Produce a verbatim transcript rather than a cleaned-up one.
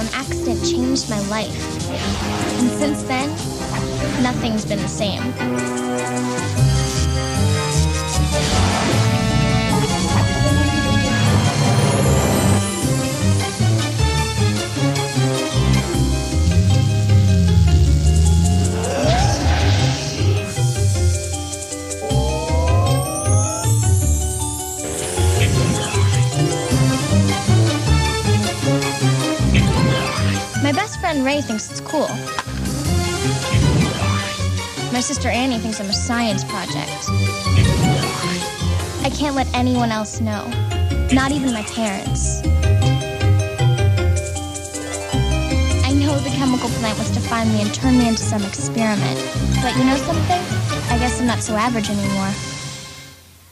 an accident changed my life. And since then, nothing's been the same. My best friend Ray thinks it's cool. My sister Annie thinks I'm a science project. I can't let anyone else know, not even my parents. I know the chemical plant wants to find me and turn me into some experiment. But you know something? I guess I'm not so average anymore.